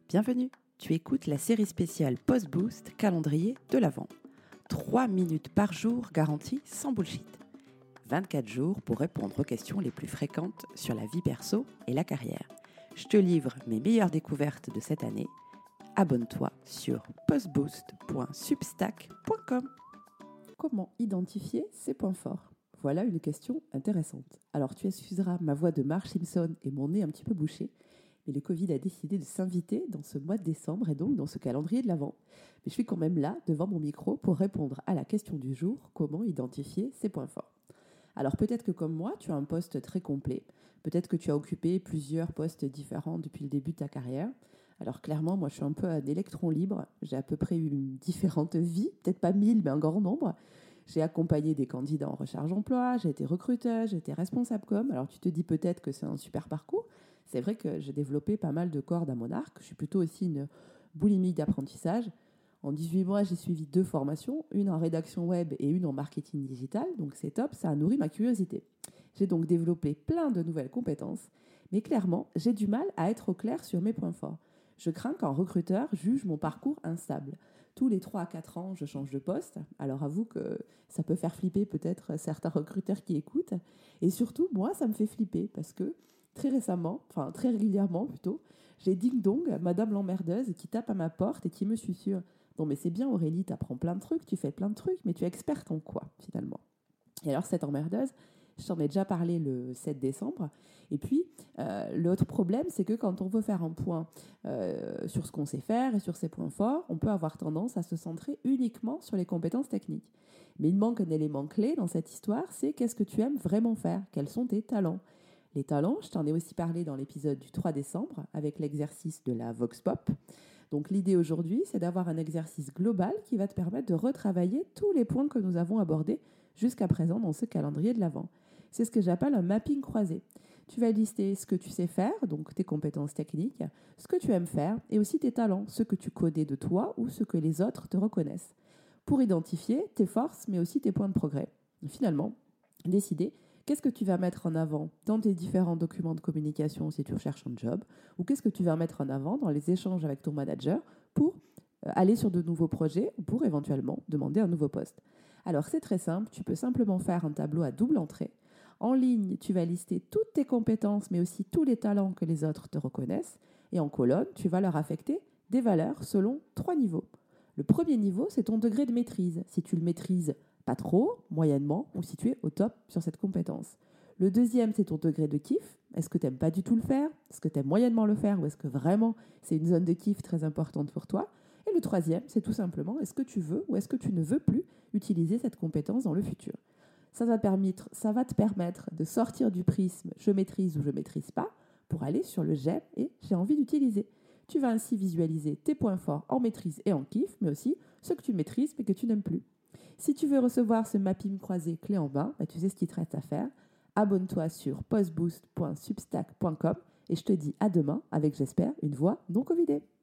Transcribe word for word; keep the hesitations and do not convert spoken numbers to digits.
Bienvenue, tu écoutes la série spéciale Post Boost calendrier de l'Avent. trois minutes par jour garanties sans bullshit. vingt-quatre jours pour répondre aux questions les plus fréquentes sur la vie perso et la carrière. Je te livre mes meilleures découvertes de cette année. Abonne-toi sur postboost point substack point com. Comment identifier ses points forts ? Voilà une question intéressante. Alors tu excuseras ma voix de Marge Simpson et mon nez un petit peu bouché, mais le Covid a décidé de s'inviter dans ce mois de décembre et donc dans ce calendrier de l'Avent. Mais je suis quand même là, devant mon micro, pour répondre à la question du jour, comment identifier ses points forts ? Alors peut-être que comme moi, tu as un poste très complet. Peut-être que tu as occupé plusieurs postes différents depuis le début de ta carrière. Alors clairement, moi je suis un peu un électron libre. J'ai à peu près eu différentes vies, peut-être pas mille, mais un grand nombre. J'ai accompagné des candidats en recherche d'emploi, j'ai été recruteuse, j'ai été responsable com. Alors tu te dis peut-être que c'est un super parcours. C'est vrai que j'ai développé pas mal de cordes à mon arc. Je suis plutôt aussi une boulimique d'apprentissage. En dix-huit mois, j'ai suivi deux formations, une en rédaction web et une en marketing digital. Donc c'est top, ça a nourri ma curiosité. J'ai donc développé plein de nouvelles compétences. Mais clairement, j'ai du mal à être au clair sur mes points forts. Je crains qu'un recruteur juge mon parcours instable. Tous les trois à quatre ans, je change de poste. Alors avoue que ça peut faire flipper peut-être certains recruteurs qui écoutent. Et surtout, moi, ça me fait flipper parce que très récemment, enfin très régulièrement plutôt, j'ai ding-dong, madame l'emmerdeuse, qui tape à ma porte et qui me susurre « Non mais c'est bien Aurélie, t'apprends plein de trucs, tu fais plein de trucs, mais tu es experte en quoi finalement ?» Et alors cette emmerdeuse, je t'en ai déjà parlé le sept décembre. Et puis, euh, l'autre problème, c'est que quand on veut faire un point euh, sur ce qu'on sait faire et sur ses points forts, on peut avoir tendance à se centrer uniquement sur les compétences techniques. Mais il manque un élément clé dans cette histoire, c'est qu'est-ce que tu aimes vraiment faire ? Quels sont tes talents ? Les talents, je t'en ai aussi parlé dans l'épisode du trois décembre avec l'exercice de la Vox Pop. Donc l'idée aujourd'hui, c'est d'avoir un exercice global qui va te permettre de retravailler tous les points que nous avons abordés jusqu'à présent dans ce calendrier de l'Avent. C'est ce que j'appelle un mapping croisé. Tu vas lister ce que tu sais faire, donc tes compétences techniques, ce que tu aimes faire et aussi tes talents, ce que tu connais de toi ou ce que les autres te reconnaissent, pour identifier tes forces mais aussi tes points de progrès. Et finalement, décider qu'est-ce que tu vas mettre en avant dans tes différents documents de communication si tu recherches un job, ou qu'est-ce que tu vas mettre en avant dans les échanges avec ton manager pour aller sur de nouveaux projets ou pour éventuellement demander un nouveau poste. Alors c'est très simple, tu peux simplement faire un tableau à double entrée. En ligne, tu vas lister toutes tes compétences, mais aussi tous les talents que les autres te reconnaissent. Et en colonne, tu vas leur affecter des valeurs selon trois niveaux. Le premier niveau, c'est ton degré de maîtrise. Si tu le maîtrises pas trop, moyennement, ou si tu es au top sur cette compétence. Le deuxième, c'est ton degré de kiff. Est-ce que tu n'aimes pas du tout le faire ? Est-ce que tu aimes moyennement le faire ? Ou est-ce que vraiment c'est une zone de kiff très importante pour toi ? Et le troisième, c'est tout simplement, est-ce que tu veux ou est-ce que tu ne veux plus utiliser cette compétence dans le futur ? Ça va te permettre, ça va te permettre de sortir du prisme « je maîtrise » ou « je maîtrise pas » pour aller sur le « j'aime » et « j'ai envie d'utiliser ». Tu vas ainsi visualiser tes points forts en maîtrise et en kiff, mais aussi ceux que tu maîtrises mais que tu n'aimes plus. Si tu veux recevoir ce mapping croisé clé en main, bah tu sais ce qu'il te reste à faire. Abonne-toi sur postboost point substack point com et je te dis à demain avec, j'espère, une voix non covidée.